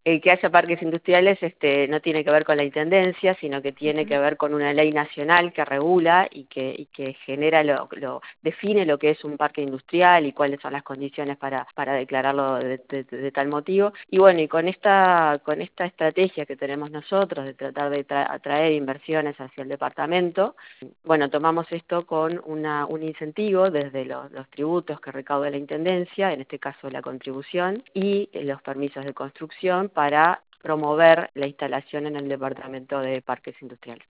el que haya parques industriales no tiene que ver con la intendencia, sino que tiene que ver con una ley nacional que regula y que genera define lo que es un parque industrial y cuáles son las condiciones para declararlo de tal motivo. Y bueno, y con esta estrategia que tenemos nosotros de tratar de atraer inversiones hacia el departamento, bueno, tomamos esto con un incentivo desde los tributos que recauda la intendencia, en este caso la contribución, y los permisos de construcción para promover la instalación en el departamento de parques industriales.